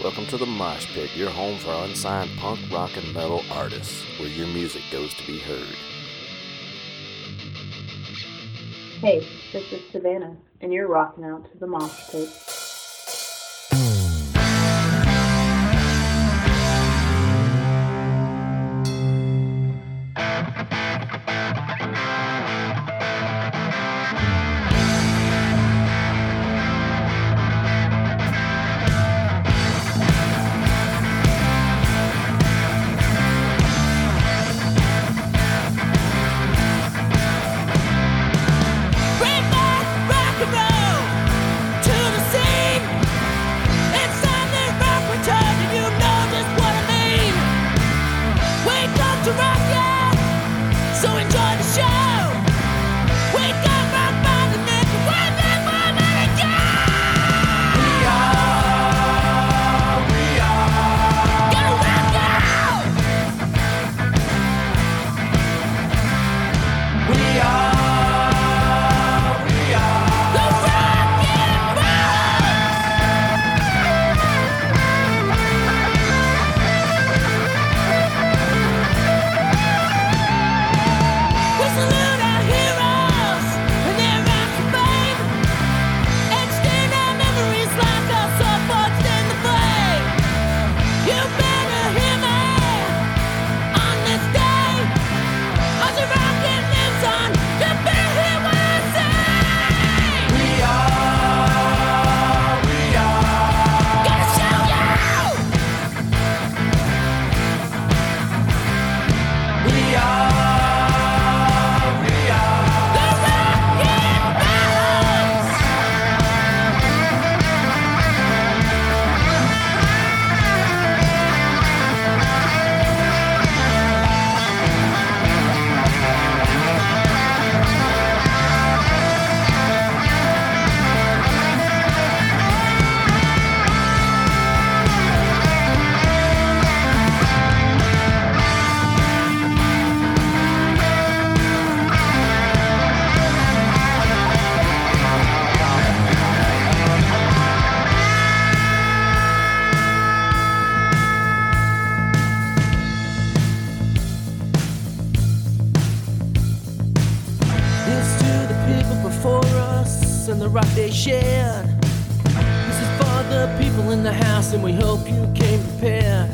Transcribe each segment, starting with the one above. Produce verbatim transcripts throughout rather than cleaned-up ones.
Welcome to the Mosh Pit, your home for unsigned punk, rock, and metal artists, where your music goes to be heard. Hey, this is Savannah, and you're rocking out to the Mosh Pit. And the rock they shared. This is for the people in the house, and we hope you came prepared.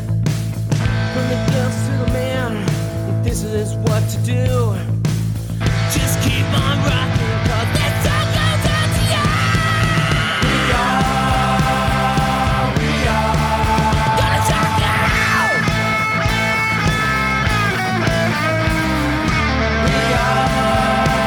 From the girls to the man, this is what to do. Just keep on rocking, cause this song goes out to you. We are, we are gonna shock you. We are.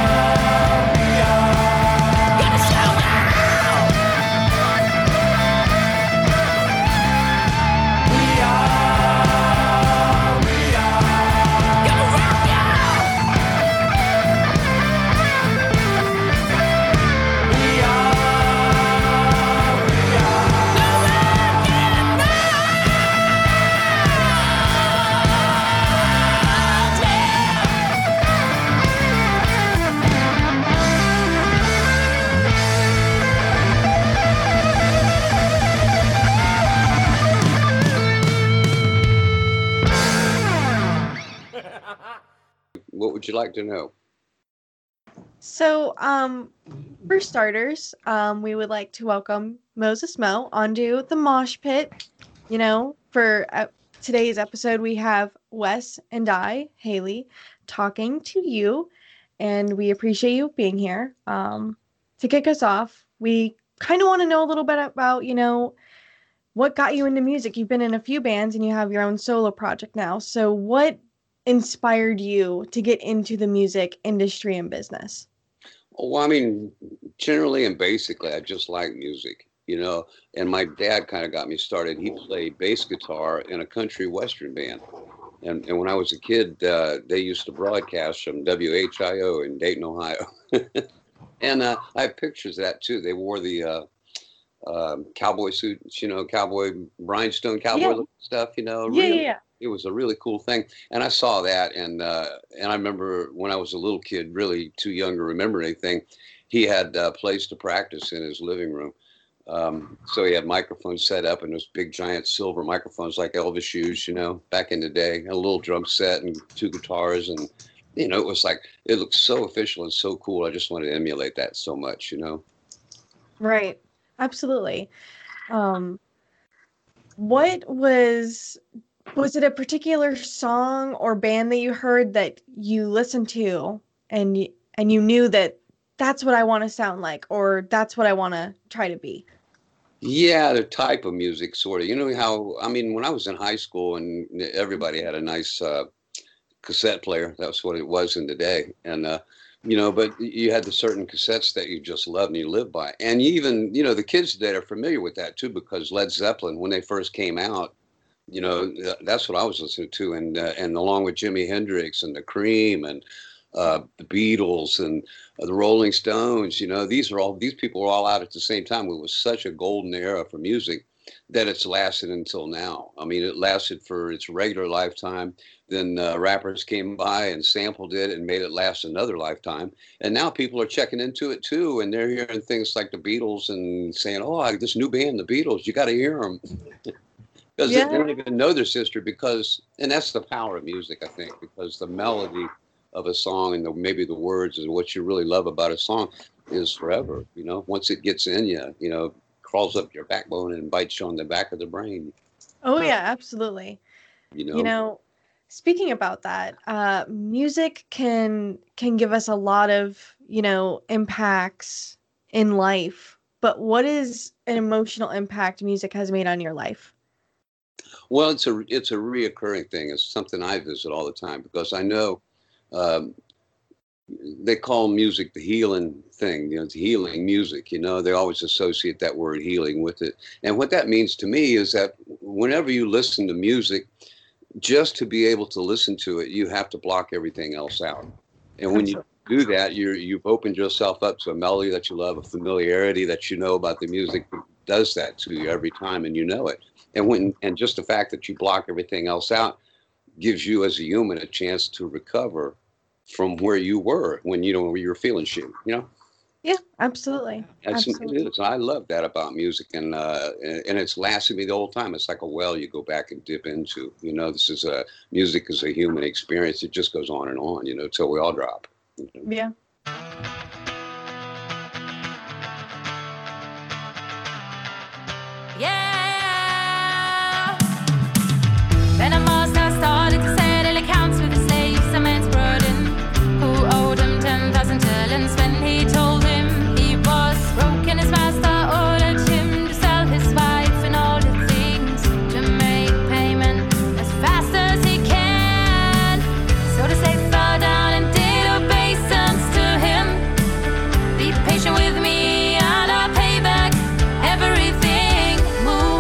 What would you like to know? So, um, for starters, um, we would like to welcome Moses Mo onto the Mosh Pit. You know, for uh, today's episode, we have Wes and I, Haley, talking to you, and we appreciate you being here. Um, to kick us off, we kind of want to know a little bit about, you know, what got you into music. You've been in a few bands, and you have your own solo project now. So, what inspired you to get into the music industry and business? Well, I mean, generally and basically, I just like music, you know, and my dad kind of got me started. He played bass guitar in a country western band. And, and when I was a kid, uh, they used to broadcast from W H I O in Dayton, Ohio. and uh, I have pictures of that, too. They wore the uh, um, cowboy suits, you know, cowboy, rhinestone cowboy Yeah. stuff, you know. Yeah, really, yeah, yeah. It was a really cool thing. And I saw that. And uh, and I remember when I was a little kid, really too young to remember anything, he had a place to practice in his living room. Um, so he had microphones set up and those big giant silver microphones like Elvis used, you know, back in the day. A little drum set and two guitars, and you know, it was like it looked so official and so cool. I just wanted to emulate that so much, you know. Right. Absolutely. Um, what was was it a particular song or band that you heard that you listened to and y- and you knew that that's what I want to sound like, or that's what I want to try to be? Yeah, the type of music, sort of. You know how, I mean, when I was in high school and everybody had a nice uh, cassette player, that's what it was in the day. And, uh, you know, but you had the certain cassettes that you just loved and you lived by. And even, you know, the kids today are familiar with that too, because Led Zeppelin, when they first came out, you know, th- that's what I was listening to. And, uh, and along with Jimi Hendrix and the Cream and uh, the Beatles and uh, the Rolling Stones, you know, these are all, these people were all out at the same time. It was such a golden era for music that it's lasted until now. I mean, it lasted for its regular lifetime. Then uh, rappers came by and sampled it and made it last another lifetime. And now people are checking into it too. And they're hearing things like the Beatles and saying, oh, this new band, the Beatles, you got to hear them. Because Yeah. they don't even know their sister because, and that's the power of music, I think, because the melody of a song and the, maybe the words and what you really love about a song is forever. You know, once it gets in you, you know, crawls up your backbone and bites you on the back of the brain, Oh yeah, absolutely. you know. You know, speaking about that, uh, music can can give us a lot of, you know, impacts in life. But what is an emotional impact music has made on your life? Well, it's a it's a reoccurring thing. It's something I visit all the time because I know um, they call music the healing thing. You know, it's healing music. You know, they always associate that word healing with it. And what that means to me is that whenever you listen to music, just to be able to listen to it, you have to block everything else out. And when you do that, you're you've opened yourself up to a melody that you love, a familiarity that you know about the music does that to you every time, and you know it. And when and just the fact that you block everything else out gives you as a human a chance to recover from where you were when you know where you were feeling shit. You know, Yeah, absolutely. that's Absolutely. it is. I love that about music, and uh, and and it's lasted me the whole time. It's like a well you go back and dip into. You know, this is a music is a human experience. It just goes on and on. You know, till we all drop. You know? Yeah. Yeah. Then a master started to settle accounts with the slaves a man's brought in, who owed him ten thousand talents. When he told him he was broken, his master ordered him to sell his wife and all the things to make payment as fast as he can. So the slave fell down and did obeisance to him. Be patient with me and I'll pay back everything. Move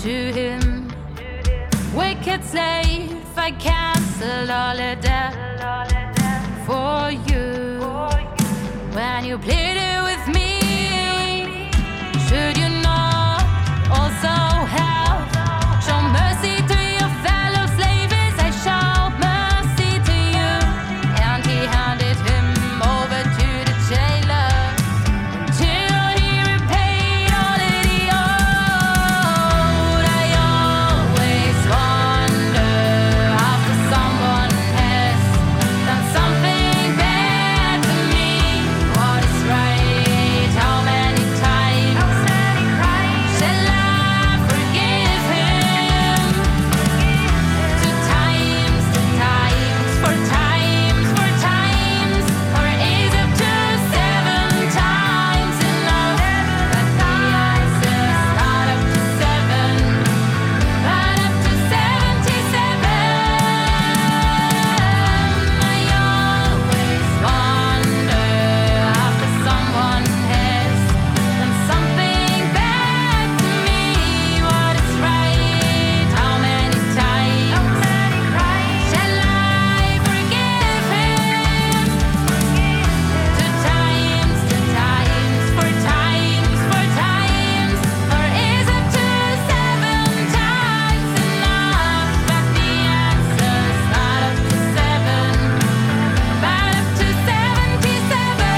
to him. Wicked slave, I cancel all of that for you. When you pleaded with me, should you not also have shown mercy to your fellow slaves? I showed mercy to you. And he handed him over to the jailer until he repaid all that he owed. I always wonder after someone has done something bad to me, what is right? How many times shall I forgive him? Two times, two times, four times, four times, or is it to seven times enough? But the answer's not up to seven, but up to seventy-seven. I always wonder after someone has done something bad to me, what is right? How many times shall I forgive him? Two times, two times, four times, four times, or is it to seven times enough? But the answer's not up to seven, but up to seventy-seven.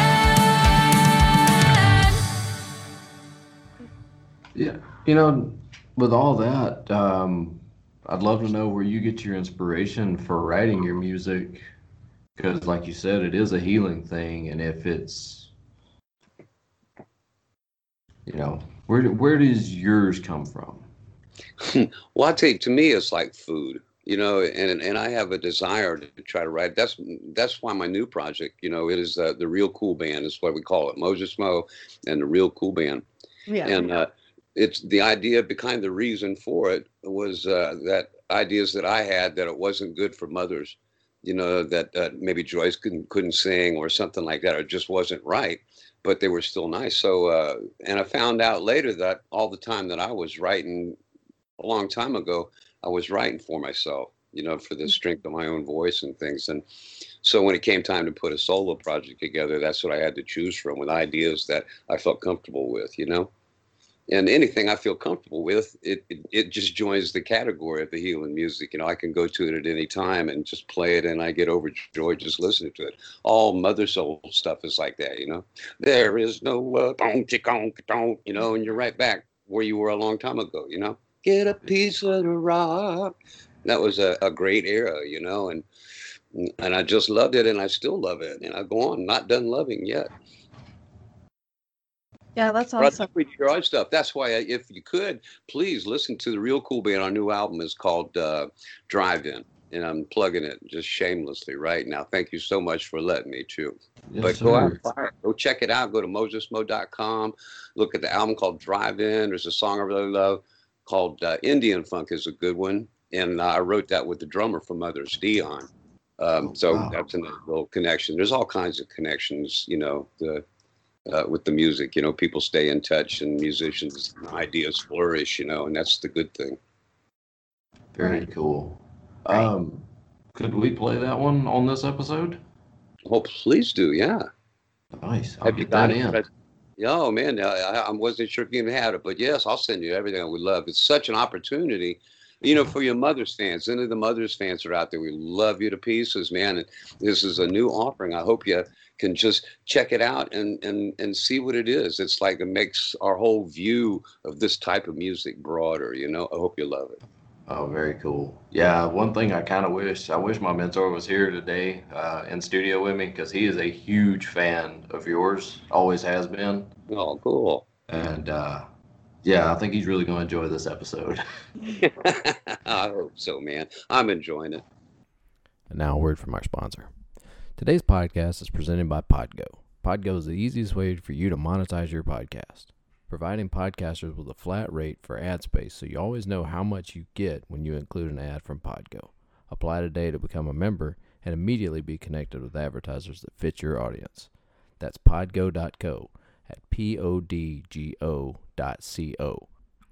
Yeah, you know, with all that, um, I'd love to know where you get your inspiration for writing your music, because, like you said, it is a healing thing, and if it's, you know, where do- where does yours come from? Well, I tell you, to me, it's like food, you know, and and I have a desire to try to write. That's that's why my new project, you know, it is uh, the Real Cool Band is what we call it, Moses Mo and the Real Cool Band. Yeah. And uh, it's the idea behind the reason for it was uh, that ideas that I had that it wasn't good for mothers, you know, that uh, maybe Joyce couldn't couldn't sing or something like that, or it just wasn't right, but they were still nice. So, uh, and I found out later that all the time that I was writing a long time ago, I was writing for myself, you know, for the strength of my own voice and things. And so when it came time to put a solo project together, that's what I had to choose from, with ideas that I felt comfortable with, you know. And anything I feel comfortable with, it, it it just joins the category of the healing music. You know, I can go to it at any time and just play it, and I get overjoyed just listening to it. All Mother Soul stuff is like that, you know. There is no uh, don't don't, you know, and you're right back where you were a long time ago, you know. Get a piece of the rock. That was a, a great era, you know, and and I just loved it, and I still love it, and I go on, not done loving yet. Yeah, that's But awesome. I your own stuff. That's why, I, if you could, please listen to the Real Cool Band. Our new album is called uh, Drive-In, and I'm plugging it just shamelessly right now. Thank you so much for letting me, too. Yes, But go out, sir. buy it. Go check it out. Go to moses mo dot com. Look at the album called Drive-In. There's a song I really love called uh, Indian Funk is a good one, and uh, I wrote that with the drummer from Others, Dion. Um, so Wow. that's another little connection. There's all kinds of connections, you know, the uh, with the music. You know, people stay in touch, and musicians ideas flourish. You know, and that's the good thing. Very cool. Um, could we play that one on this episode? Well, please do. Yeah. Nice. I'll Have you get got that it? in. Yeah, oh man, I, I wasn't sure if you even had it, but yes, I'll send you everything I would love. It's such an opportunity, you know, for your Mothers fans. Any of the Mothers fans are out there, we love you to pieces, man. And this is a new offering. I hope you can just check it out and and and see what it is. It's like it makes our whole view of this type of music broader. You know, I hope you love it. Oh, very cool. Yeah, one thing I kind of wish, I wish my mentor was here today uh, in studio with me, because he is a huge fan of yours, always has been. Oh, cool. And uh, yeah, I think he's really going to enjoy this episode. I hope so, man. I'm enjoying it. And now a word from our sponsor. Today's podcast is presented by Podgo. Podgo is the easiest way for you to monetize your podcast, providing podcasters with a flat rate for ad space so you always know how much you get when you include an ad from Podgo. Apply today to become a member and immediately be connected with advertisers that fit your audience. That's podgo dot co at P O D G O dot C O.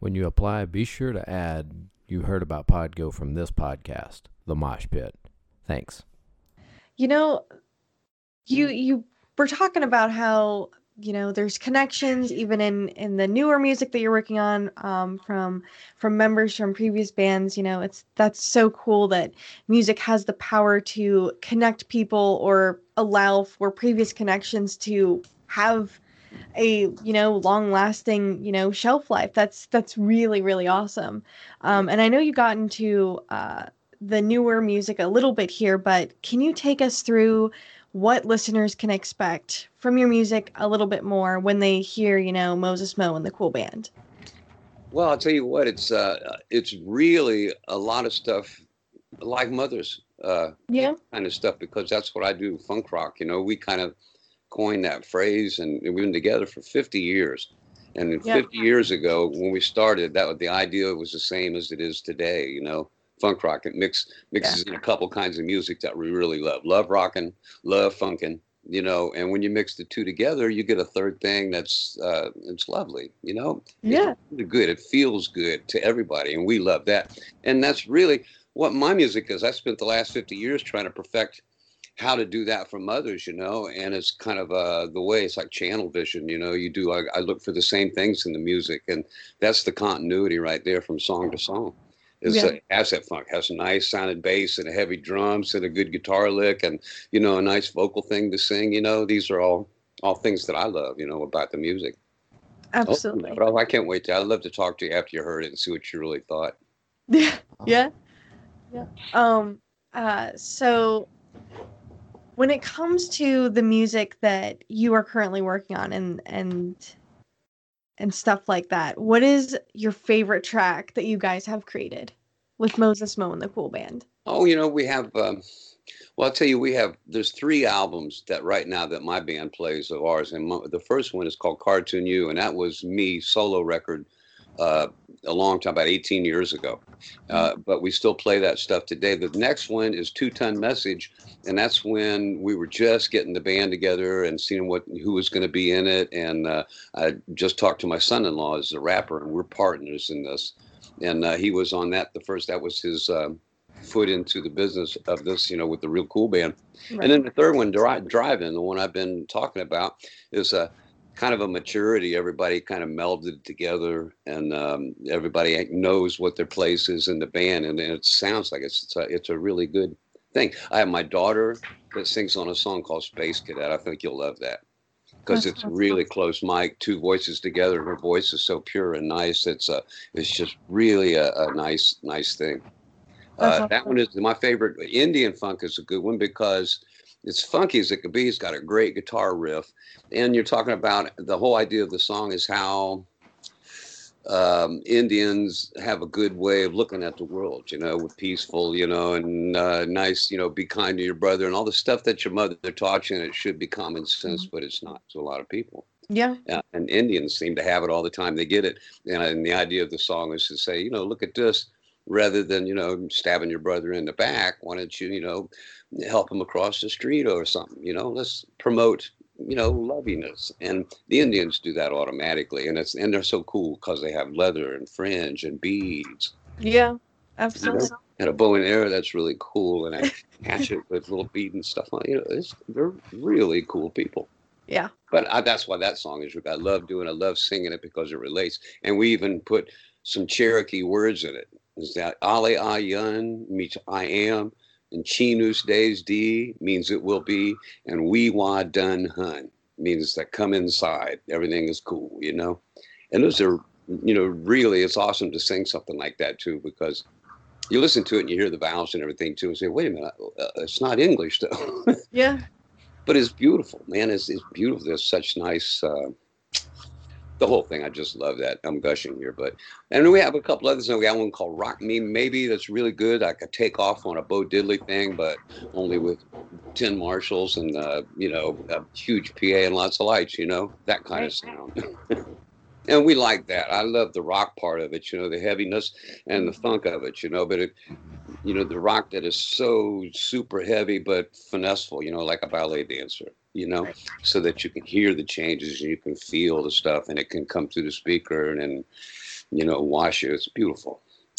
When you apply, be sure to add you heard about Podgo from this podcast, The Mosh Pit. Thanks. You know, you you were talking about how, you know, there's connections even in in the newer music that you're working on, um, from from members from previous bands. You know, it's that's so cool that music has the power to connect people or allow for previous connections to have a, you know, long lasting, you know, shelf life. That's that's really, really awesome. Um, and I know you got into uh, the newer music a little bit here, but can you take us through what listeners can expect from your music a little bit more when they hear, you know, Moses Mo and the Cool Band? Well, I'll tell you what, it's uh, it's really a lot of stuff like Mother's uh, Yeah. kind of stuff, because that's what I do, funk rock. You know, we kind of coined that phrase, and we've been together for fifty years. And Yeah. fifty years ago, when we started, that was, the idea was the same as it is today. You know, funk rock, it mix mixes in a couple kinds of music that we really love. Love rocking, love funkin'. You know, and when you mix the two together, you get a third thing that's uh, it's lovely. You know, Yeah. it's really good. It feels good to everybody, and we love that. And that's really what my music is. I spent the last fifty years trying to perfect how to do that from others, you know, and it's kind of uh, the way, it's like channel vision, you know, you do, I, I look for the same things in the music, and that's the continuity right there from song to song. It's Yeah. a asset funk, has a nice sounded bass and a heavy drums and a good guitar lick and, you know, a nice vocal thing to sing, you know, these are all, all things that I love, you know, about the music. Absolutely. Oh, I can't wait to, I'd love to talk to you after you heard it and see what you really thought. Yeah. Yeah. Yeah. Um, uh, so when it comes to the music that you are currently working on and and and stuff like that, what is your favorite track that you guys have created with Moses Mo and the Cool Band? Oh, you know, we have, um, well, I'll tell you, we have, there's three albums that right now that my band plays of ours. And mo- the first one is called Cartoon U, and that was me solo record uh, a long time, about eighteen years ago. Uh, but we still play that stuff today. The next one is Two Ton Message, and that's when we were just getting the band together and seeing what who was going to be in it. And uh, I just talked to my son-in-law as a rapper, and we're partners in this. And uh, he was on that. The first, that was his um, foot into the business of this, you know, with the Real Cool Band. Right. And then the third one, Dri- Drive-In, the one I've been talking about, is a kind of a maturity. Everybody kind of melded together, and um, everybody knows what their place is in the band, and, and it sounds like it's it's a, it's a really good thing. I have my daughter that sings on a song called Space Cadet. I think you'll love that, because That's it's awesome. really close mic, two voices together, and her voice is so pure and nice. It's a it's just really a, a nice nice thing. That's Uh, that awesome. one is my favorite. Indian funk is a good one because it's funky as it could be. It's got a great guitar riff. And you're talking about the whole idea of the song is how um, Indians have a good way of looking at the world, you know, with peaceful, you know, and uh, nice, you know, be kind to your brother and all the stuff that your mother taught you. And it should be common sense, but it's not to a lot of people. Yeah. Uh, and Indians seem to have it all the time. They get it. And, and the idea of the song is to say, you know, look at this, rather than, you know, stabbing your brother in the back. Why don't you, you know, help him across the street or something? You know, let's promote, you know, loviness. And the Indians do that automatically. And it's, and they're so cool because they have leather and fringe and beads. Yeah. You know, Absolutely. and a bow and arrow that's really cool, and a hatchet with little bead and stuff on it. You know, it's, they're really cool people. Yeah. But I, that's why that song is. I love doing. I love singing it because it relates. And we even put some Cherokee words in it. Is that Ale Ayun means I am, and Chinus Days D means it will be, and We Wa Dun Hun means that come inside. Everything is cool, you know. And those are, you know, really, it's awesome to sing something like that too, because you listen to it and you hear the vowels and everything too, and say, wait a minute, uh, it's not English though. Yeah. But it's beautiful, man. It's, it's beautiful. There's such nice, uh, the whole thing. I just love that. I'm gushing here, but, and we have a couple others. And we got one called Rock Me Maybe that's really good. I could take off on a Bo Diddley thing, but only with ten Marshalls and, uh, you know, a huge P A and lots of lights, you know, that kind of sound. And we like that. I love the rock part of it, you know, the heaviness and the funk of it, you know, but it, you know, the rock that is so super heavy, but finesseful, you know, like a ballet dancer. you know, so that you can hear the changes and you can feel the stuff and it can come through the speaker and then, you know, wash you. It's beautiful.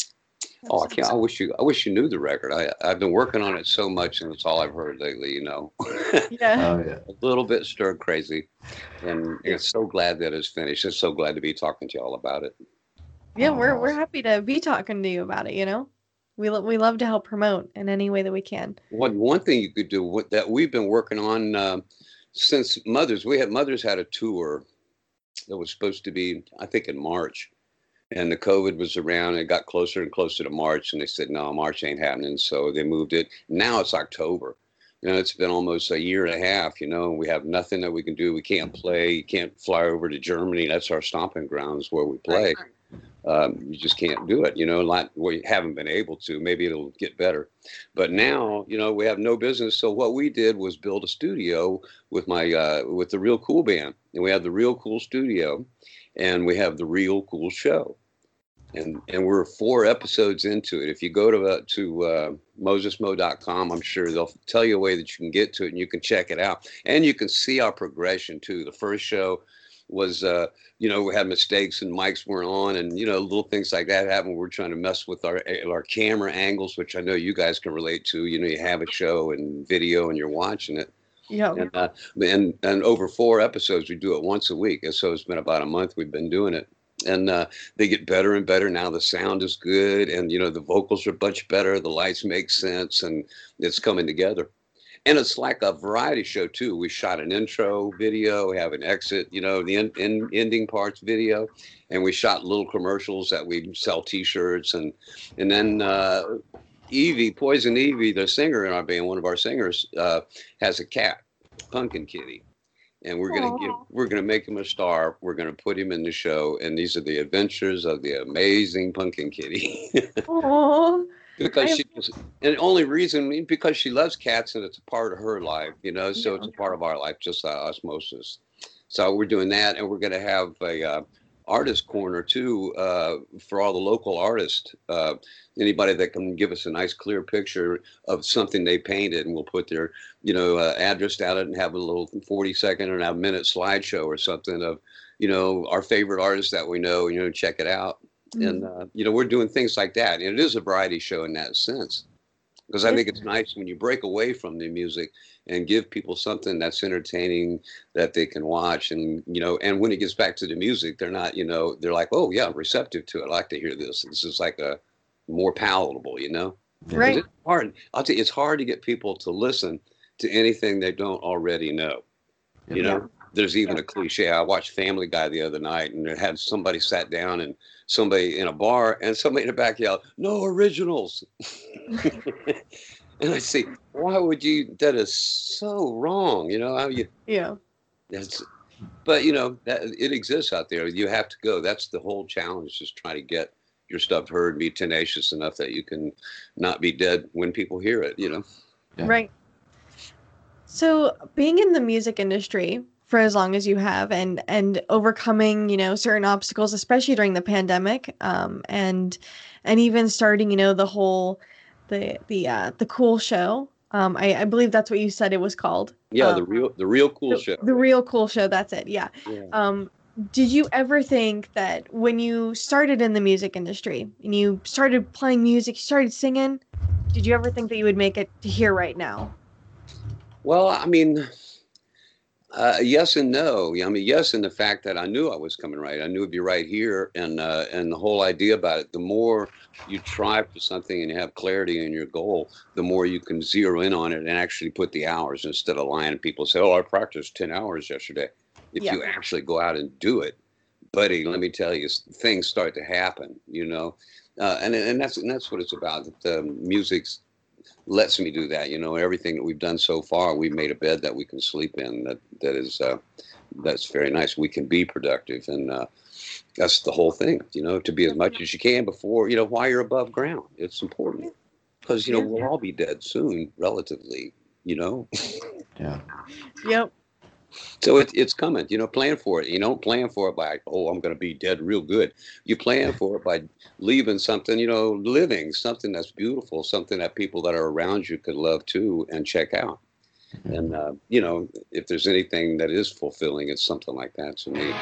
Oh, I can't. I wish you. I wish you knew the record. I I've been working on it so much, and it's all I've heard lately. You know, Yeah. Oh yeah. a little bit stir crazy, and I'm so glad that it's finished. I'm so glad to be talking to y'all about it. Yeah, we're Oh, we're awesome. happy to be talking to you about it, you know? We lo- we love to help promote in any way that we can. One one thing you could do what that we've been working on uh, since Mothers. We had Mothers had a tour that was supposed to be, I think, in March. And the COVID was around and it got closer and closer to March. And they said, no, March ain't happening. So they moved it. Now it's October. You know, it's been almost a year and a half, you know, we have nothing that we can do. We can't play. You can't fly over to Germany. That's our stomping grounds where we play. Um, you just can't do it, you know, like we haven't been able to. Maybe it'll get better. But now, you know, we have no business. So what we did was build a studio with my, uh, with the Real Cool Band. And we have the Real Cool Studio and we have the Real Cool Show. And and we're four episodes into it. If you go to uh, to uh, moses mo dot com, I'm sure they'll tell you a way that you can get to it and you can check it out. And you can see our progression too. The first show was, uh, you know, we had mistakes and mics weren't on and, you know, little things like that happen. We're trying to mess with our our camera angles, which I know you guys can relate to. You know, you have a show and video and you're watching it. Yeah. And, uh, and, and over four episodes, we do it once a week. And so it's been about a month we've been doing it. And uh, they get better and better. Now the sound is good. And, you know, the vocals are much better. The lights make sense. And it's coming together. And it's like a variety show, too. We shot an intro video. We have an exit, you know, the in, in, ending parts video. And we shot little commercials that we sell T-shirts. And and then uh, Evie, Poison Evie, the singer in our band, one of our singers, uh, has a cat, Pumpkin Kitty. And we're gonna give, we're gonna make him a star. We're gonna put him in the show, and these are the adventures of the amazing Pumpkin Kitty. Oh. because I- she, just, and the only reason because she loves cats, and it's a part of her life, you know. So Yeah. it's a part of our life, just like osmosis. So we're doing that, and we're gonna have a uh, artist corner too uh, for all the local artists. Uh, anybody that can give us a nice clear picture of something they painted, and we'll put their, you know, uh, address down it and have a little forty second or a minute slideshow or something of, you know, our favorite artists that we know, you know, check it out. Mm. And, uh, you know, we're doing things like that. And it is a variety show in that sense. Because I think it's nice when you break away from the music and give people something that's entertaining that they can watch. And, you know, and when it gets back to the music, they're not, you know, they're like, oh, yeah, I'm receptive to it. I like to hear this. This is like a more palatable, you know. Right. It's hard. I'll tell you, it's hard to get people to listen to anything they don't already know. You know, Yeah. there's even a cliche. I watched Family Guy the other night, and it had somebody sat down and somebody in a bar, and somebody in the back yelled, "No originals." And I say, why would you? That is so wrong. You know how you. Yeah. That's. But you know that it exists out there. You have to go. That's the whole challenge. Just try to get your stuff heard. Be tenacious enough that you can not be dead when people hear it. You know. Yeah. Right. So being in the music industry for as long as you have and and overcoming, you know, certain obstacles, especially during the pandemic, um, and and even starting, you know, the whole the the uh the cool show. Um, I, I believe that's what you said it was called. Yeah, Um, the real, the real cool the, show. the real cool show, that's it. Yeah. Yeah. Um, did you ever think that when you started in the music industry and you started playing music, you started singing, did you ever think that you would make it to here right now? Well, I mean, uh, yes and no. I mean, yes, in the fact that I knew I was coming right. I knew it'd be right here, and uh, and the whole idea about it. The more you try for something and you have clarity in your goal, the more you can zero in on it and actually put the hours instead of lying. People say, "Oh, I practiced ten hours yesterday." If Yeah. you actually go out and do it, buddy, let me tell you, things start to happen. You know, uh, and and that's and that's what it's about. The music's lets me do that. You know, everything that we've done so far, we've made a bed that we can sleep in. That that is uh, that's very nice. We can be productive, and uh, that's the whole thing. You know, to be as much as you can before, you know, while you're above ground. It's important because you know we'll all be dead soon, relatively. You know, Yeah. Yep. so it, it's coming. You know, plan for it. You don't plan for it by, oh, I'm going to be dead real good. You plan for it by leaving something, you know, living something that's beautiful, something that people that are around you could love too and check out. And, uh, you know, if there's anything that is fulfilling, it's something like that to me.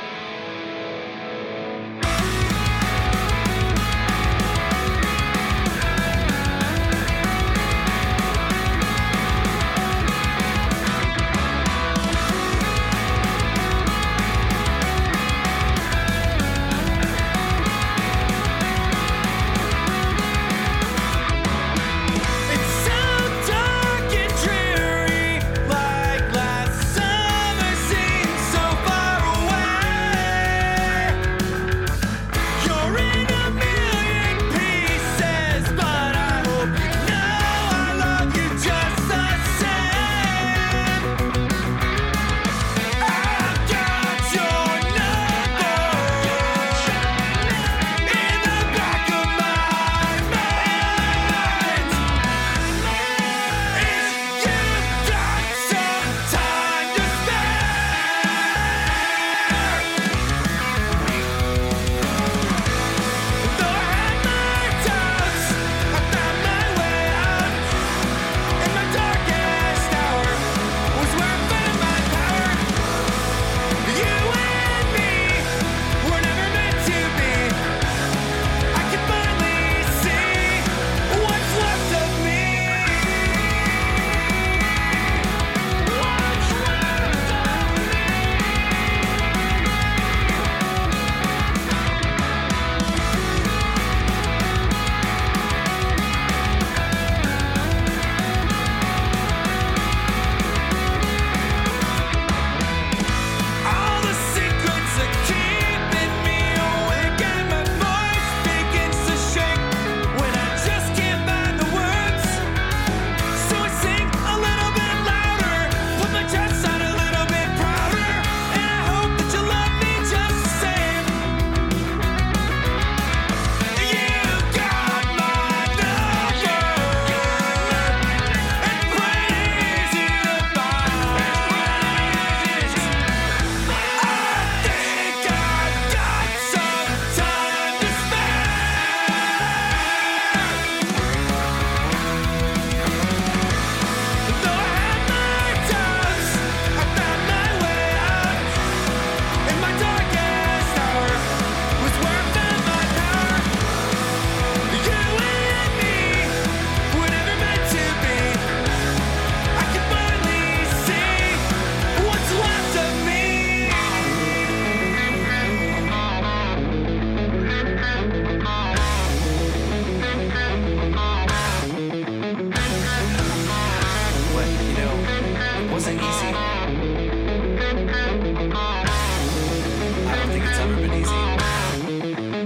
It's so dark and dreary, like last summer seemed so far away. You're in a million pieces, but I hope you know I love you just the same. I've got your number in the back of my mind. If you've got some time to spare, though I had my doubts, I found my way out. In my darkest hour was where I found my power. You and me were never meant to be. I can finally see what's left of me. What's left of all the secrets are keeping me awake, and my voice begins to shake when I just can't find the words. So I sing a little bit louder, put my chest out a little bit prouder, and I hope that you love me just the same. You got my number, and crazy about it. I think I've got some time to spare. Though I had my doubts, I found my way out. In my darkest hour was where I found my power. You and me were never meant to be. I can finally see what's left of me. But, you know, it wasn't easy. I don't think it's ever been easy.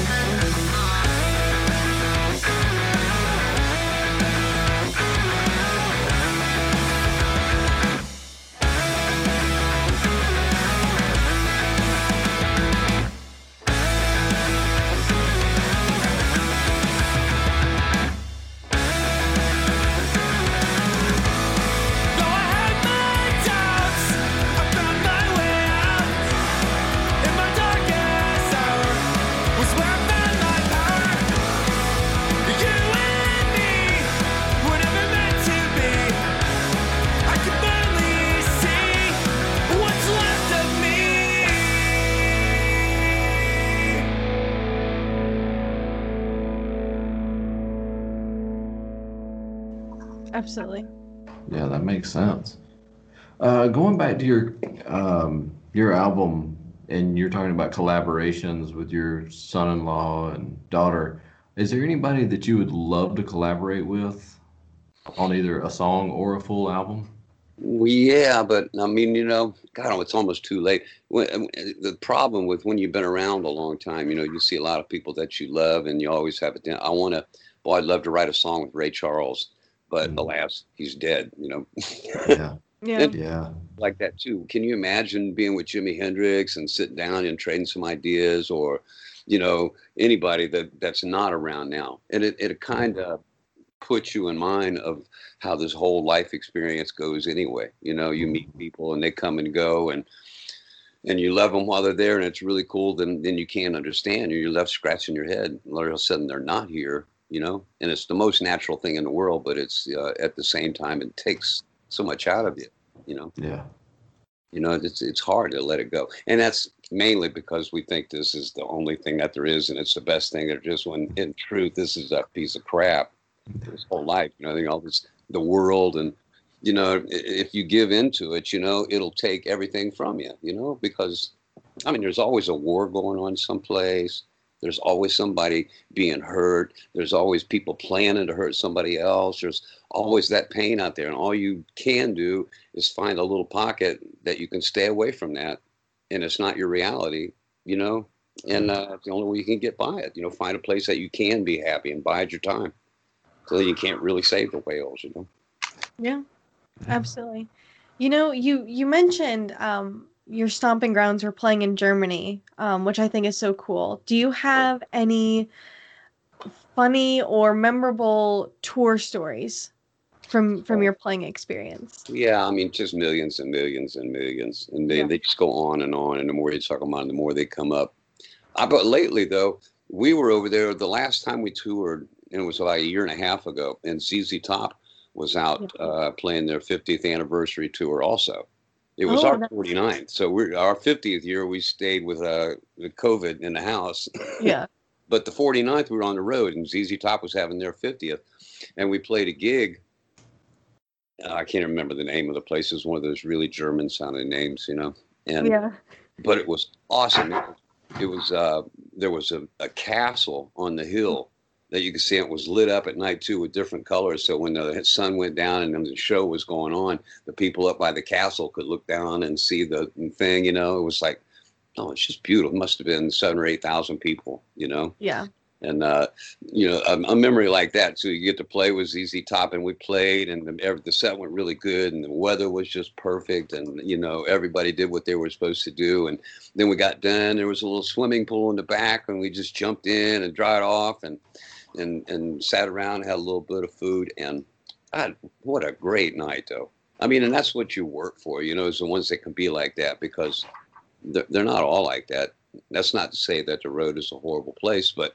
Though I had my doubts, I found my way out. In my darkest hour was where I found my power. You and me were never meant to be. I can finally see what's left of me. Absolutely. Yeah, that makes sense. Uh, going back to your um, your album, and you're talking about collaborations with your son-in-law and daughter. Is there anybody that you would love to collaborate with on either a song or a full album? Well, yeah, but I mean, you know, God, it's almost too late. When, the problem with when you've been around a long time, you know, you see a lot of people that you love, and you always have it. I want to, boy, I'd love to write a song with Ray Charles, but Mm. alas, he's dead. You know, Yeah, Yeah. And yeah, like that too. Can you imagine being with Jimi Hendrix and sitting down and trading some ideas, or, you know, anybody that that's not around now? And it it kind of puts you in mind of how this whole life experience goes anyway. You know, you meet people and they come and go, and and you love them while they're there, and it's really cool. Then then you can't understand. You're left scratching your head. All of a sudden, they're not here. You know, and it's the most natural thing in the world, but it's uh, at the same time, it takes so much out of you, you know. Yeah. You know, it's it's hard to let it go, and that's mainly because we think this is the only thing that there is, and it's the best thing that there is. When in truth, this is a piece of crap. This whole life, you know, I think all this, the world, and you know, i- if you give into it, you know, it'll take everything from you, you know, because I mean, there's always a war going on someplace. There's always somebody being hurt. There's always people planning to hurt somebody else. There's always that pain out there. And all you can do is find a little pocket that you can stay away from that. And it's not your reality, you know? And uh, it's the only way you can get by it. You know, find a place that you can be happy and bide your time. So that you can't really save the whales, you know? Yeah, absolutely. You know, you you mentioned um, your stomping grounds were playing in Germany, um, which I think is so cool. Do you have any funny or memorable tour stories from from your playing experience? Yeah, I mean, just millions and millions and millions. And they, Yeah. they just go on and on. And the more you talk about them, the more they come up. Uh, but lately, though, we were over there the last time we toured, and it was about a year and a half ago, and Z Z Top was out Yeah. uh, playing their fiftieth anniversary tour also. It was Oh, our that's- forty-ninth. So we're our fiftieth year, we stayed with uh, with COVID in the house. Yeah. But the forty-ninth, we were on the road, and Z Z Top was having their fiftieth. And we played a gig. Uh, I can't remember the name of the place. It was one of those really German sounding names, you know. And Yeah. but it was awesome. It, it was uh, there was a, a castle on the hill that you could see. It was lit up at night too with different colors. So when the sun went down and the show was going on, the people up by the castle could look down and see the thing. You know, it was like, oh, it's just beautiful. It must have been seven or eight thousand people. You know. Yeah. And, uh, you know, a, a memory like that. So you get to play with Z Z Top, and we played, and the, every, the set went really good, and the weather was just perfect. And, you know, everybody did what they were supposed to do. And then we got done. There was a little swimming pool in the back, and we just jumped in and dried off and, and, and sat around and had a little bit of food. And God, what a great night, though. I mean, and that's what you work for, you know, is the ones that can be like that, because they're, they're not all like that. That's not to say that the road is a horrible place, but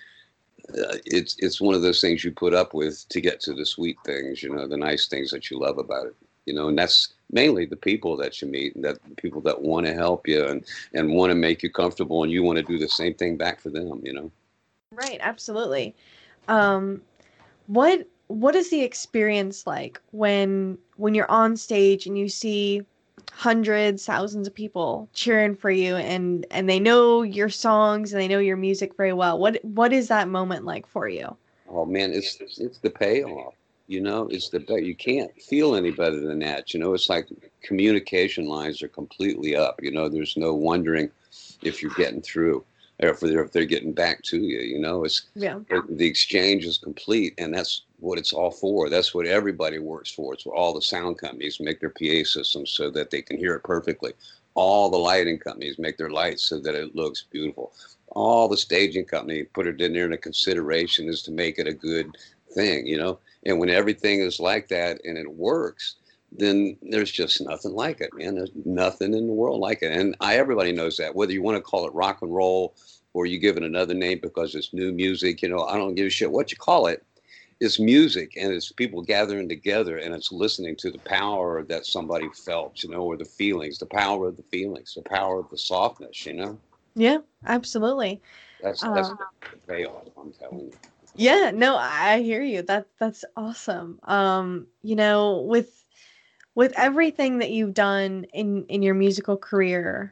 Uh, it's it's one of those things you put up with to get to the sweet things, you know, the nice things that you love about it, you know, and that's mainly the people that you meet, and that the people that want to help you and and want to make you comfortable, and you want to do the same thing back for them, you know. Right, absolutely. Um, what what is the experience like when when you're on stage and you see hundreds, thousands of people cheering for you, and and they know your songs and they know your music very well? What what is that moment like for you? Oh man, it's it's the payoff, you know. It's the pay- you can't feel any better than that, you know. It's like communication lines are completely up, you know. There's no wondering if you're getting through, or if they're, if they're getting back to you, you know. It's Yeah. the exchange is complete, and that's what it's all for. That's what everybody works for. It's where all the sound companies make their P A systems so that they can hear it perfectly. All the lighting companies make their lights so that it looks beautiful. All the staging company put it in there in a consideration is to make it a good thing, you know. And when everything is like that and it works, then there's just nothing like it, man. There's nothing in the world like it. And I, everybody knows that, whether you want to call it rock and roll or you give it another name because it's new music, you know, I don't give a shit what you call it. It's music, and it's people gathering together, and it's listening to the power that somebody felt, you know, or the feelings, the power of the feelings, the power of the softness, you know. Yeah, absolutely. That's that's Uh, the payoff, I'm telling you. Yeah, no, I I hear you. That that's awesome. Um, you know, with with everything that you've done in in your musical career,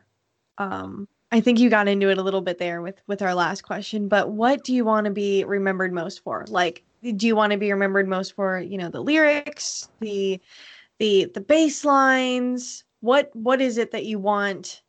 um, I think you got into it a little bit there with with our last question, but what do you want to be remembered most for? Like, do you want to be remembered most for, you know, the lyrics, the the the bass lines? What what is it that you want,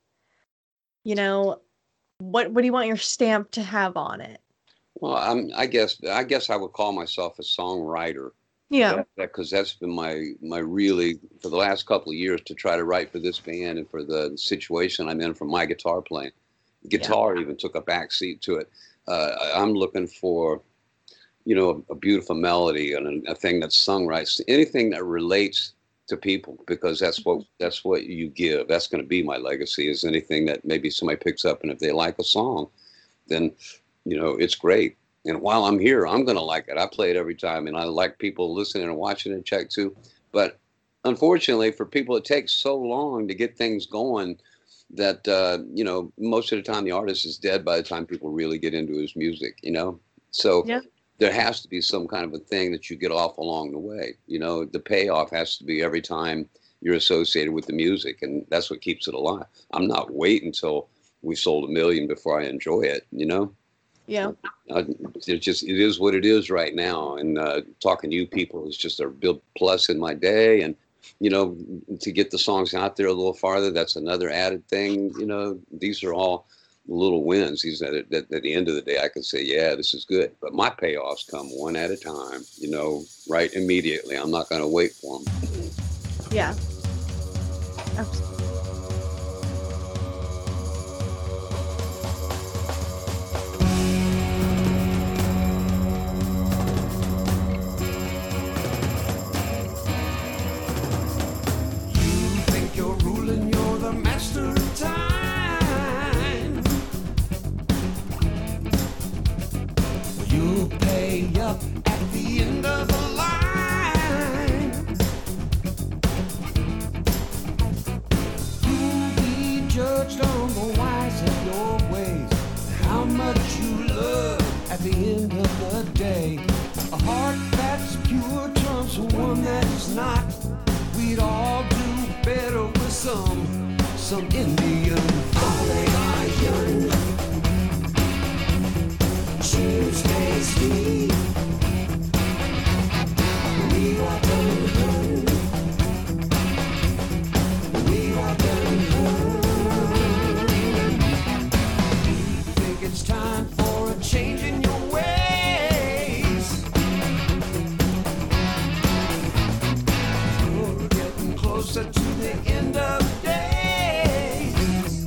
you know, what what do you want your stamp to have on it? Well, I'm, I guess I guess I would call myself a songwriter. Yeah. Because that's been my my really for the last couple of years, to try to write for this band and for the situation I'm in for my guitar playing. Guitar even took a back seat to it. Uh, I'm looking for, you know, a, a beautiful melody and a, a thing that's sung right. So anything that relates to people, because that's what that's what you give. That's going to be my legacy, is anything that maybe somebody picks up, and if they like a song, then, you know, it's great. And while I'm here, I'm going to like it. I play it every time, and I like people listening and watching and check too. But unfortunately, for people, it takes so long to get things going that, uh, you know, most of the time the artist is dead by the time people really get into his music, you know? So Yeah. there has to be some kind of a thing that you get off along the way. You know, the payoff has to be every time you're associated with the music, and that's what keeps it alive. I'm not waiting until we sold a million before I enjoy it, you know? Yeah. Uh, it's just, it is what it is right now. And uh, talking to you people is just a big plus in my day. And, you know, to get the songs out there a little farther, that's another added thing. You know, these are all little wins. These at, at, at the end of the day, I can say, yeah, this is good. But my payoffs come one at a time, you know, right immediately. I'm not going to wait for them. Yeah. Absolutely. You're ruling, you're the master of time. You pay up at the end of the line. You'll be judged on the wise of your ways, how much you love at the end of the day. A heart that's pure trumps one that's not. We'd all do better with some, some Indian iron. Tuesday's tea. We are done, done. We are done, done. Think it's time for a change in your ways. You're getting closer to the end of days.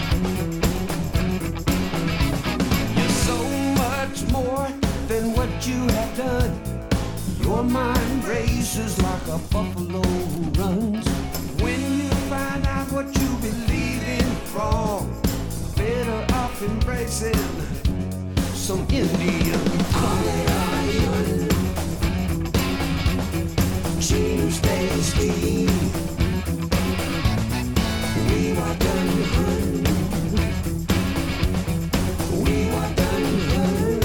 You're so much more than what you have done. Your mind races like a buffalo who runs. When you find out what you believe in wrong, better off embracing some Indian iron. Tuesday's tea. We are done, hun. We are done, hun.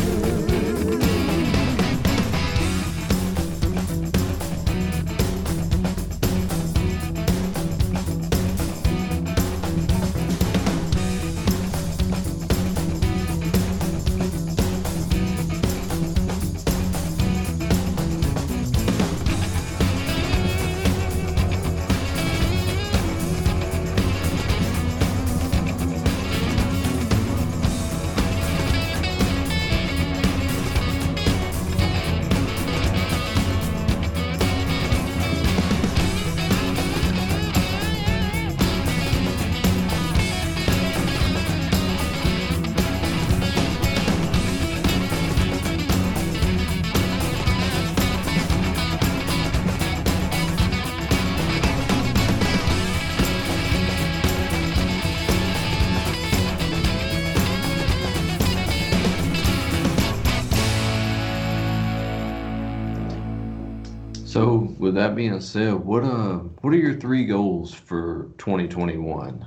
So, with that being said, what uh, what are your three goals for twenty twenty-one?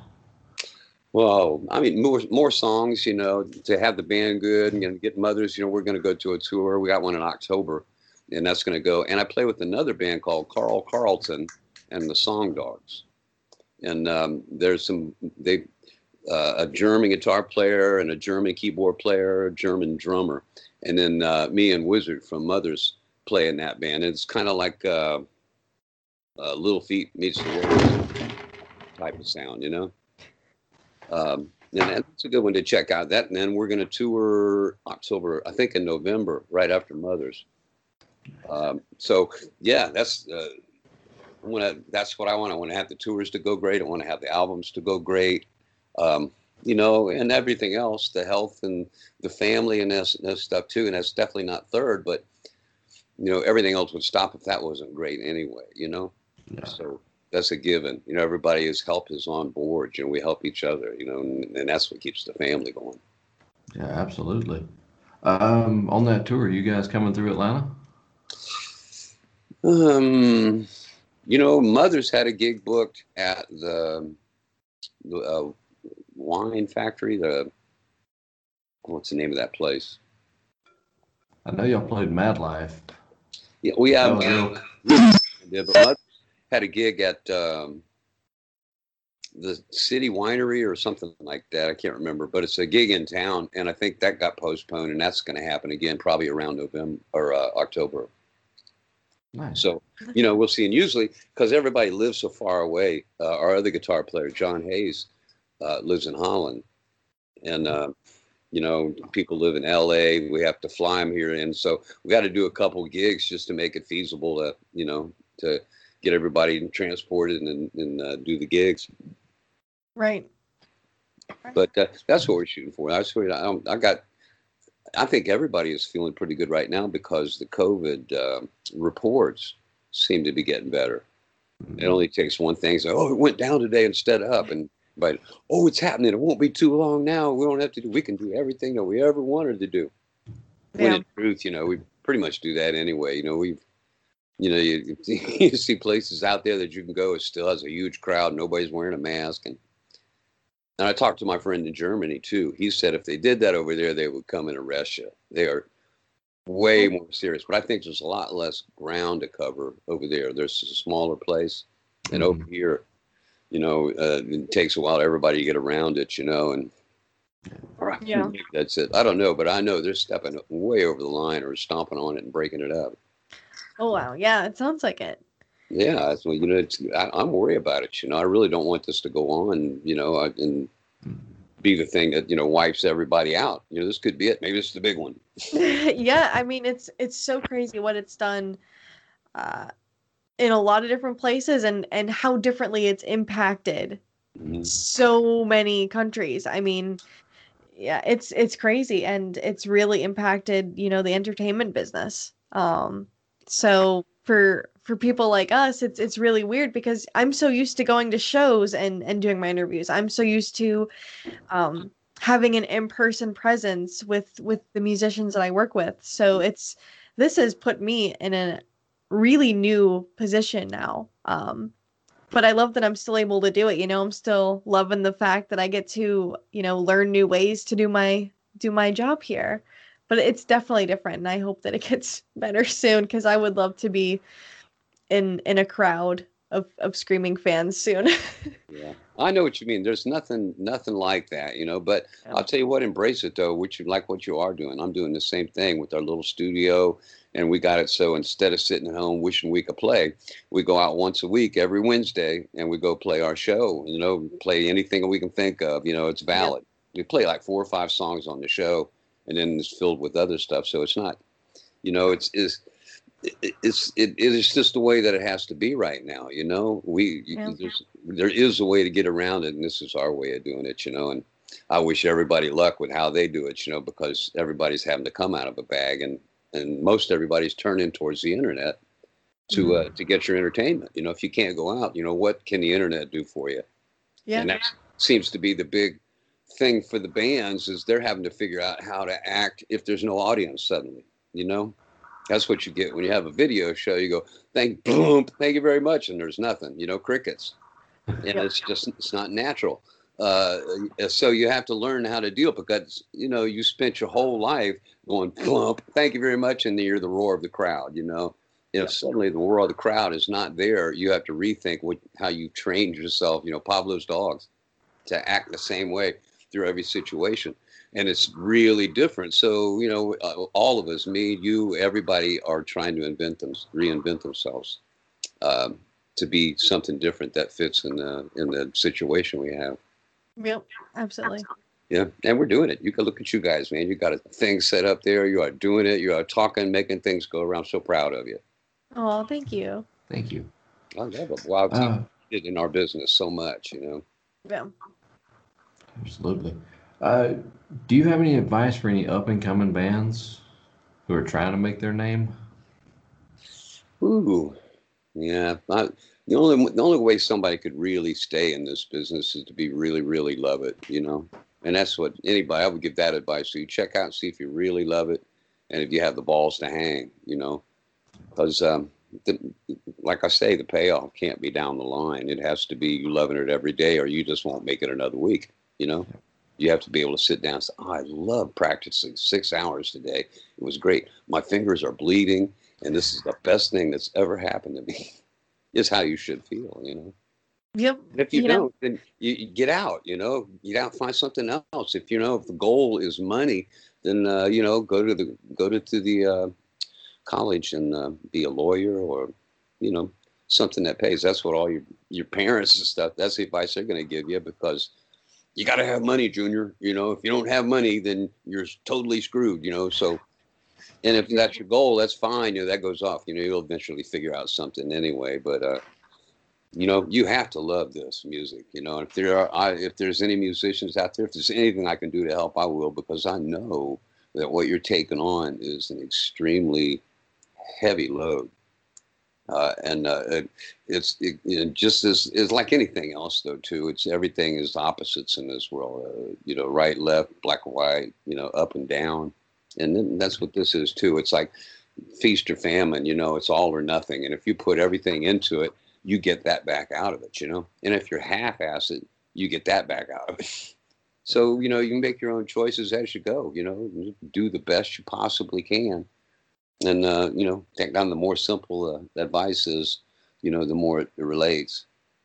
Well, I mean, more more songs, you know, to have the band good and you know, get Mothers. You know, we're going to go to a tour. We got one in October, and that's going to go. And I play with another band called Carl Carlton and the Song Dogs. And um, there's some they uh, a German guitar player and a German keyboard player, a German drummer, and then uh, me and Wizard from Mothers play in that band. It's kind of like uh, uh, Little Feat meets the World type of sound, you know. Um, and that's a good one to check out. That, and then we're going to tour October, I think in November, right after Mothers. Um, so yeah, that's uh, I want to. That's what I want. I want to have the tours to go great. I want to have the albums to go great. Um, you know, and everything else, the health and the family and this, this stuff too. And that's definitely not third, but you know, everything else would stop if that wasn't great anyway. You know, Yeah. so. That's a given. You know, everybody's help is on board. You know, we help each other, you know, and, and that's what keeps the family going. Yeah, absolutely. Um, on that tour, you guys coming through Atlanta? Um, You know, Mother's had a gig booked at the, the uh, wine factory. The what's the name of that place? I know y'all played Mad Life. Yeah, we have. Oh, Yeah, but Mother had a gig at um, the City Winery or something like that. I can't remember, but it's a gig in town, and I think that got postponed, and that's going to happen again probably around November or uh, October. Nice. So, you know, we'll see. And usually, because everybody lives so far away, uh, our other guitar player, John Hayes, uh, lives in Holland. And, uh, you know, people live in L A. We have to fly them here. And so we got to do a couple gigs just to make it feasible to, you know, to get everybody transported and, and uh, do the gigs. Right. But uh, that's what we're shooting for. I, swear, I, I got... I think everybody is feeling pretty good right now because the COVID uh, reports seem to be getting better. Mm-hmm. It only takes one thing. So, oh, it went down today instead of up. And but, oh, it's happening. It won't be too long now. We don't have to do, we can do everything that we ever wanted to do. Yeah. When in truth, you know, we pretty much do that anyway. You know, we've, you know, you, you see places out there that you can go. It still has a huge crowd. Nobody's wearing a mask. And And I talked to my friend in Germany, too. He said if they did that over there, they would come and arrest you. They are way more serious. But I think there's a lot less ground to cover over there. There's a smaller place. And mm-hmm. over here, you know, uh, it takes a while for everybody to get around it, you know. And right, yeah. That's it. I don't know, but I know they're stepping way over the line or stomping on it and breaking it up. Oh, wow. Yeah, it sounds like it. Yeah, so, you know, it's, I, I'm worried about it. You know, I really don't want this to go on, you know, and be the thing that, you know, wipes everybody out. You know, this could be it. Maybe this is the big one. Yeah, I mean, it's it's so crazy what it's done uh, in a lot of different places and, and how differently it's impacted mm-hmm. so many countries. I mean, yeah, it's it's crazy, and it's really impacted, you know, the entertainment business. Um, so for for people like us, it's it's really weird because I'm so used to going to shows and, and doing my interviews. I'm so used to um, having an in-person presence with, with the musicians that I work with. So it's this has put me in a really new position now. Um, but I love that I'm still able to do it. You know, I'm still loving the fact that I get to, you know, learn new ways to do my do my job here. But it's definitely different, and I hope that it gets better soon because I would love to be in in a crowd of, of screaming fans soon. Yeah, I know what you mean. There's nothing nothing like that, you know. But yeah. I'll tell you what, embrace it though. Which you like what you are doing. I'm doing the same thing with our little studio, and we got it so instead of sitting at home wishing we could play, we go out once a week every Wednesday, and we go play our show. You know, play anything we can think of. You know, it's valid. Yeah. We play like four or five songs on the show. And then it's filled with other stuff. So it's not, you know, it's, it's, it's, it, it is just the way that it has to be right now. You know, we, yeah. there's, there is a way to get around it. And this is our way of doing it, you know, and I wish everybody luck with how they do it, you know, because everybody's having to come out of a bag and, and most everybody's turning towards the internet to, mm-hmm. uh, to get your entertainment. You know, if you can't go out, you know, what can the internet do for you? Yeah. And that seems to be the big thing for the bands is they're having to figure out how to act if there's no audience suddenly, you know. That's what you get when you have a video show. You go, thank boom, thank you very much, and there's nothing, you know, crickets, and yep. it's just it's not natural. Uh, so you have to learn how to deal because you know you spent your whole life going plump, thank you very much, and then you're the roar of the crowd, you know. If yep. suddenly the roar of the crowd is not there, you have to rethink what how you trained yourself, you know, Pavlov's dogs, to act the same way through every situation. And it's really different. So, you know, uh, all of us, me, you, everybody are trying to invent them, reinvent themselves um, to be something different that fits in the, in the situation we have. Yep, absolutely. Yeah, and we're doing it. You can look at you guys, man. You got a thing set up there. You are doing it. You are talking, making things go around. So proud of you. Oh, thank you. Thank you. I love it. Wow, uh, did in our business so much, you know. Yeah. Absolutely. Uh, do you have any advice for any up-and-coming bands who are trying to make their name? Ooh, yeah. I, the only the only way somebody could really stay in this business is to be really, really love it, you know. And that's what anybody, I would give that advice. So you check out and see if you really love it and if you have the balls to hang, you know. Because um, the, like I say, the payoff can't be down the line. It has to be you loving it every day, or you just won't make it another week. You know, you have to be able to sit down and say, oh, I love practicing six hours today. It was great. My fingers are bleeding, and this is the best thing that's ever happened to me. Is how you should feel, you know. Yep. And if you, You don't, know, then you, you get out, you know, get out, find something else. If you know, if the goal is money, then, uh, you know, go to the, go to, to the uh, college and uh, be a lawyer or, you know, something that pays. That's what all your, your parents and stuff, that's the advice they're going to give you, because you got to have money, Junior. You know, if you don't have money, then you're totally screwed, you know, so. And if that's your goal, that's fine. You know, that goes off. You know, you'll eventually figure out something anyway. But, uh, you know, you have to love this music. You know, if there are, I, if there's any musicians out there, if there's anything I can do to help, I will, because I know that what you're taking on is an extremely heavy load. Uh, and uh, it, it's it, it just as is like anything else, though, too. It's everything is opposites in this world. Uh, you know, right, left, black, white. You know, up and down. And then that's what this is, too. It's like feast or famine, you know, it's all or nothing. And if you put everything into it, you get that back out of it, you know. And if you're half-assed, you get that back out of it. So, you know, you can make your own choices as you go, you know, do the best you possibly can. And, uh, you know, take down the more simple uh, advice is, you know, the more it relates.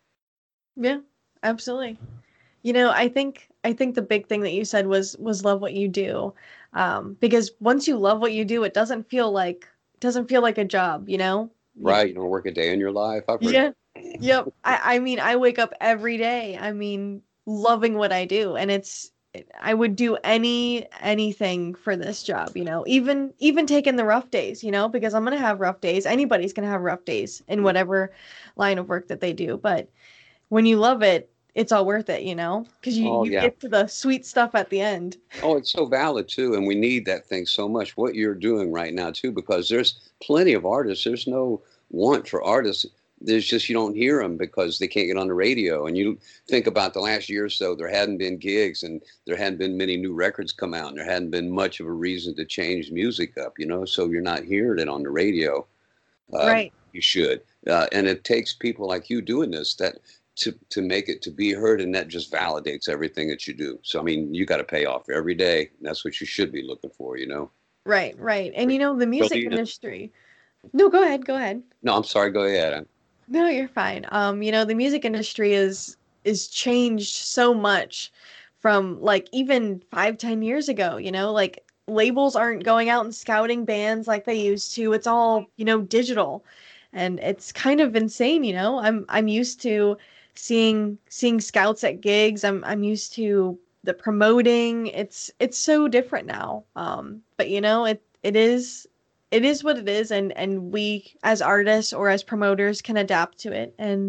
yeah, absolutely. You know, I think I think the big thing that you said was was love what you do. Um, because once you love what you do, it doesn't feel like it doesn't feel like a job, you know? You- Right. You don't work a day in your life. I've heard Yeah. Yep. I, I mean, I wake up every day. I mean, loving what I do. And it's I would do any anything for this job, you know, even even taking the rough days, you know, because I'm gonna have rough days. Anybody's gonna have rough days in whatever line of work that they do. But when you love it, it's all worth it, you know, because you, Oh, you yeah. get to the sweet stuff at the end. Oh, it's so valid too, and we need that thing so much. What you're doing right now too, because there's plenty of artists. There's no want for artists. There's just you don't hear them because they can't get on the radio. And you think about the last year or so, there hadn't been gigs, and there hadn't been many new records come out, and there hadn't been much of a reason to change music up. You know, so you're not hearing it on the radio. Uh, Right. You should, uh, and it takes people like you doing this that. To, to make it to be heard, and that just validates everything that you do. So I mean, you got to pay off every day. That's what you should be looking for, you know. Right, right. And you know, the music Brilliant. industry. No, go ahead, go ahead. No, I'm sorry. Go ahead. I'm, No, you're fine. Um, you know, the music industry is is changed so much from like even five, ten years ago, you know, like labels aren't going out and scouting bands like they used to. It's all, you know, digital. And it's kind of insane, you know. I'm I'm used to seeing seeing scouts at gigs. I'm I'm used to the promoting. It's it's so different now. Um, but you know, it it is it is what it is, and and we as artists or as promoters can adapt to it and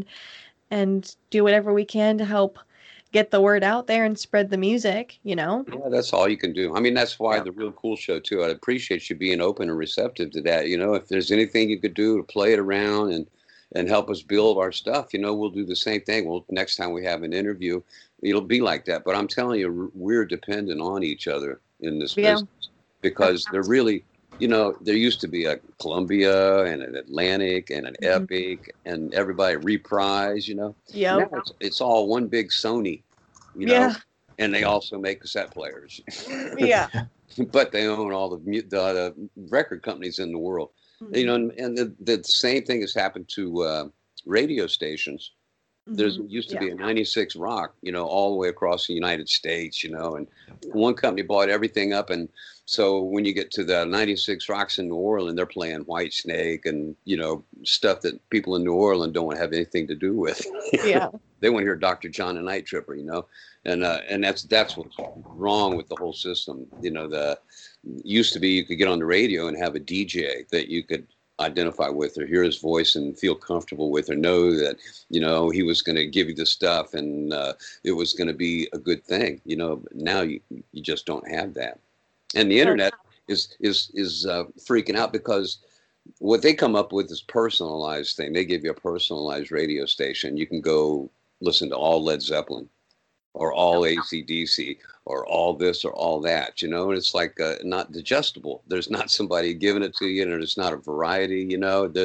and do whatever we can to help get the word out there and spread the music, you know. yeah, that's all you can do. I mean, that's why Yeah. the Real Cool Show too. I appreciate you being open and receptive to that. You know, if there's anything you could do to play it around and and help us build our stuff, you know, we'll do the same thing. Well, next time we have an interview, it'll be like that. But I'm telling you, we're dependent on each other in this Yeah. business because they're really, you know, there used to be a Columbia and an Atlantic and an Mhm. Epic and everybody Reprise, you know. Yep. Now it's, it's all one big Sony, you know, Yeah. and they also make cassette players, Yeah. but they own all the, mu- the, the record companies in the world. You know, and, and the, the same thing has happened to uh, radio stations. There's Mhm. used to Yeah. be a ninety-six Rock, you know, all the way across the United States, you know, and one company bought everything up. And so when you get to the ninety-six Rocks in New Orleans, they're playing White Snake and, you know, stuff that people in New Orleans don't want to have anything to do with. Yeah. They want to hear Doctor John and Night Tripper, you know, and uh, and that's that's what's wrong with the whole system. You know, the used to be you could get on the radio and have a D J that you could identify with or hear his voice and feel comfortable with or know that, you know, he was going to give you the stuff and uh, it was going to be a good thing. You know, now you, you just don't have that. And the internet is is is uh, freaking out because what they come up with is personalized thing. They give you a personalized radio station. You can go listen to all Led Zeppelin or all A C D C or all this or all that, you know, and it's like uh, not digestible. There's not somebody giving it to you and it's not a variety, you know, the,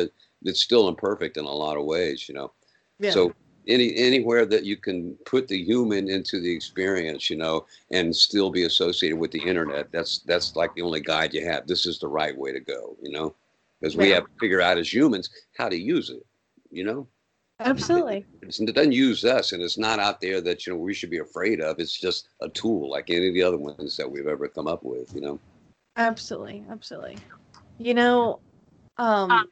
it's still imperfect in a lot of ways, you know. Yeah. So any anywhere that you can put the human into the experience, you know, and still be associated with the internet, that's that's like the only guide you have. This is the right way to go, you know, because we Yeah. have to figure out as humans how to use it, you know. Absolutely. It's, it doesn't use us, and it's not out there that, you know, we should be afraid of. It's just a tool like any of the other ones that we've ever come up with, you know. Absolutely. Absolutely. You know, um,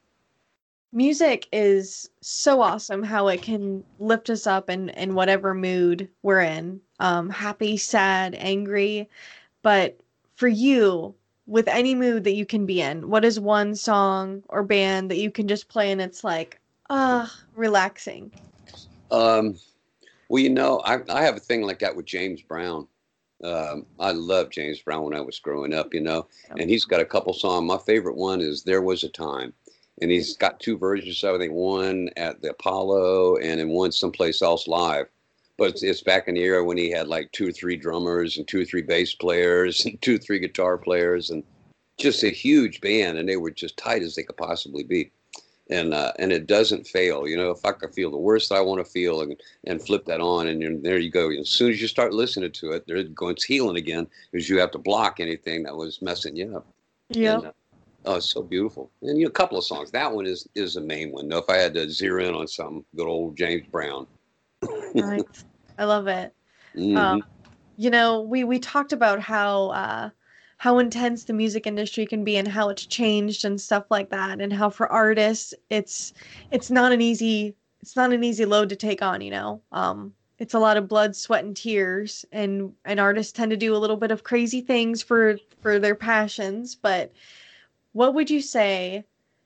music is so awesome how it can lift us up in, in whatever mood we're in, um, happy, sad, angry. But for you, with any mood that you can be in, what is one song or band that you can just play and it's like, ah, relaxing? Um, well, you know, I, I have a thing like that with James Brown. Um, I loved James Brown when I was growing up, you know, and he's got a couple songs. My favorite one is There Was a Time. And he's got two versions of it. I think one at the Apollo and then one someplace else live. But it's, it's back in the era when he had like two or three drummers and two or three bass players and two or three guitar players and just a huge band. And they were just tight as they could possibly be. And uh, and it doesn't fail. You know, if I could feel the worst I want to feel and, and flip that on, and then there you go. As soon as you start listening to it, they're going, it's healing again because you have to block anything that was messing you up. Yeah. And, uh, oh, it's so beautiful. And you know, a couple of songs. That one is is the main one. Though, if I had to zero in on some, good old James Brown. Right. I love it. Mhm. Um, you know, we we talked about how uh, how intense the music industry can be and how it's changed and stuff like that, and how for artists it's it's not an easy it's not an easy load to take on. You know, um, it's a lot of blood, sweat, and tears, and and artists tend to do a little bit of crazy things for for their passions. But what would you say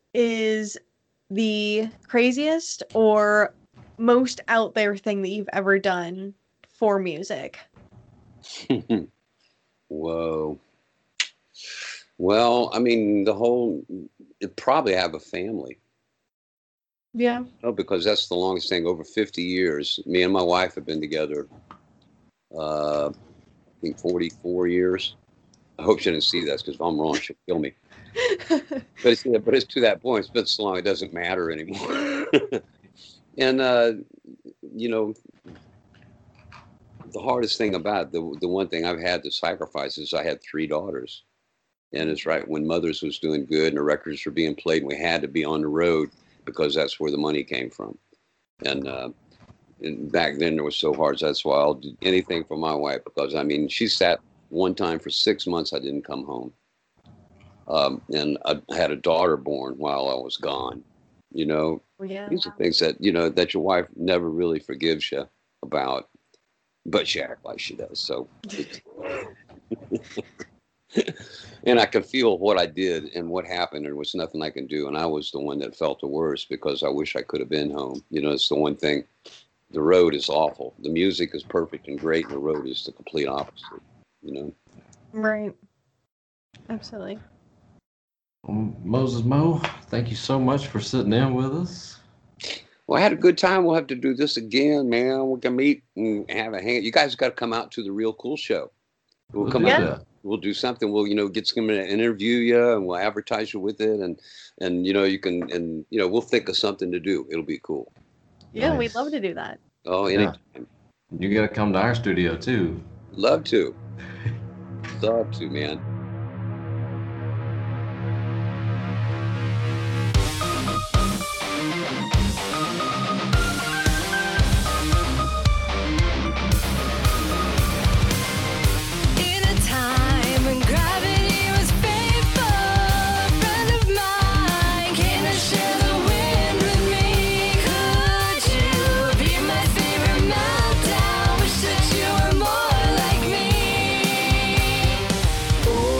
is the craziest or most out there thing that you've ever done for music? Whoa. Well, I mean, the whole, it probably have a family. Yeah. Oh, because that's the longest thing. Over fifty years, me and my wife have been together, uh, I think forty-four years. I hope she didn't see this because if I'm wrong, she'll kill me. But it's, yeah, but it's to that point. It's been so long, it doesn't matter anymore. And, uh, you know, the hardest thing about it, the, the one thing I've had to sacrifice is I had three daughters. And it's right when Mothers was doing good and the records were being played, and we had to be on the road because that's where the money came from. And, uh, and back then it was so hard. So that's why I'll do anything for my wife, because I mean, she sat one time for six months. I didn't come home. Um, and I had a daughter born while I was gone, you know. Yeah. These are things that, you know, that your wife never really forgives you about, but she acts like she does. So, and I can feel what I did and what happened. There was nothing I can do. And I was the one that felt the worst because I wish I could have been home. You know, it's the one thing. The road is awful. The music is perfect and great. And the road is the complete opposite, you know. Right. Absolutely. Um, Moses Mo, thank you so much for sitting in with us. Well, I had a good time. We'll have to do this again, man. We can meet and have a hang. You guys got to come out to the Real Cool Show. We'll come do out. that. We'll do something. We'll, you know, get someone to interview you, and we'll advertise you with it, and and you know, you can, and you know, we'll think of something to do. It'll be cool. Yeah, Nice. we'd love to do that. Oh, Yeah. anytime. You got to come to our studio too. Love to. Love to, man. In a time when gravity was painful, a friend of mine came to share the wind with me. Could you be my favorite meltdown? Wish that you were more like me. Ooh.